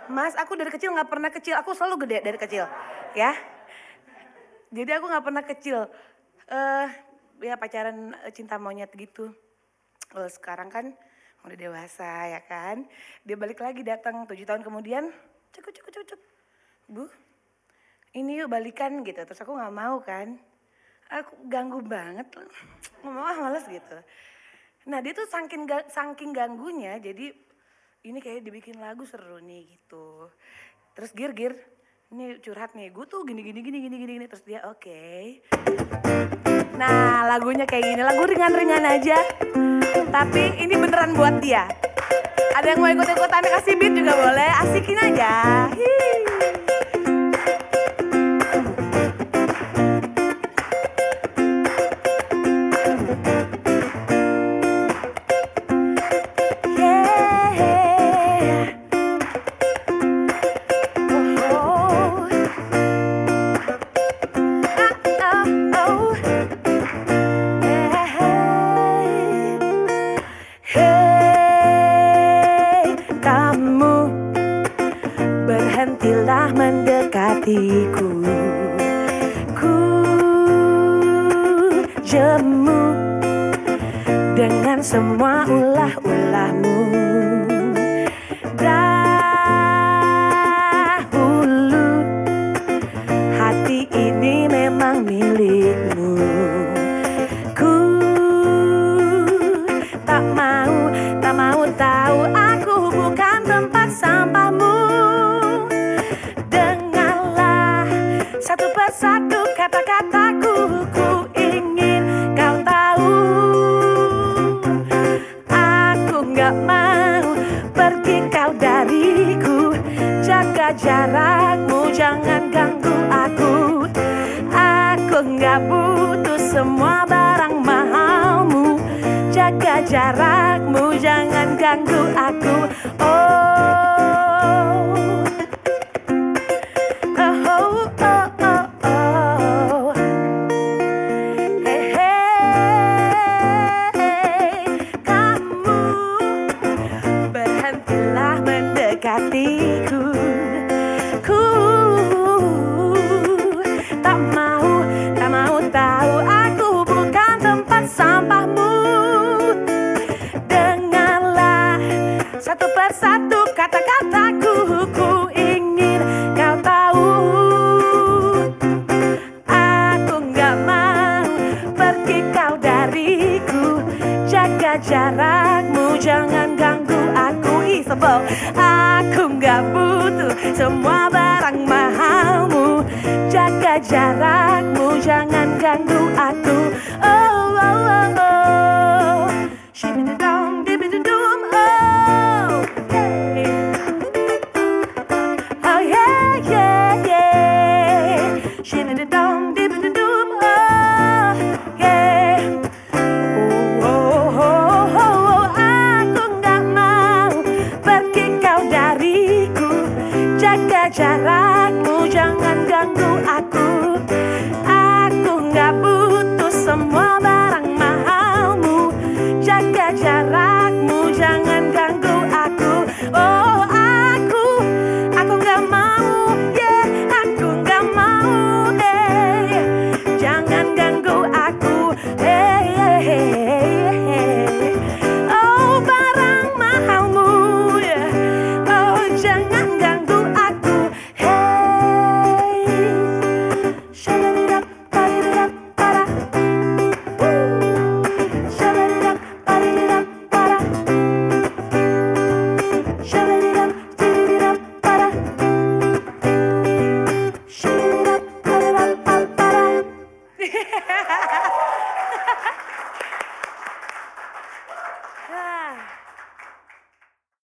Mas, aku dari kecil gak pernah kecil, aku selalu gede dari kecil, ya. Jadi aku gak pernah kecil, ya pacaran cinta monyet gitu. Sekarang kan udah dewasa ya kan, dia balik lagi datang 7 tahun kemudian, cuk, Bu, ini yuk balikan gitu, terus aku gak mau kan. Aku ganggu banget, ngomong males gitu. Nah dia tuh saking ganggunya, jadi ini kayak dibikin lagu seru nih gitu. Terus Gir, ini curhat nih, gue tuh gini, terus dia oke. Nah lagunya kayak gini, lagu ringan-ringan aja, tapi ini beneran buat dia. Ada yang mau ikut-ikutan kasih beat juga boleh, asikin aja. Berhentilah mendekatiku, ku jemu dengan semua ulah-ulahmu. Dahulu hati ini memang milikmu, ku tak mau tahu aku bukan tempat sampahmu. Satu persatu kata-kataku, ku ingin kau tahu. Aku gak mau pergi kau dariku. Jaga jarakmu, jangan ganggu aku. Aku gak butuh semua barang mahalmu. Jaga jarakmu, jangan ganggu aku. Mendekatiku, ku tak mau tahu aku bukan tempat sampahmu. Dengarlah satu persatu kata-kataku, ku ingin kau tahu. Aku gak mau pergi kau dariku. Jaga jarakmu, jangan ganggu aku. Sebab aku gak butuh semua barang mahalmu. Jaga jarakmu, jangan ganggu aku. Shibidi-dum, dibidi-dum, oh yeah, yeah. Shibidi-dum, dibidi-dum, oh yeah. Aku gak mau pergi kau dariku. Jaga jarak.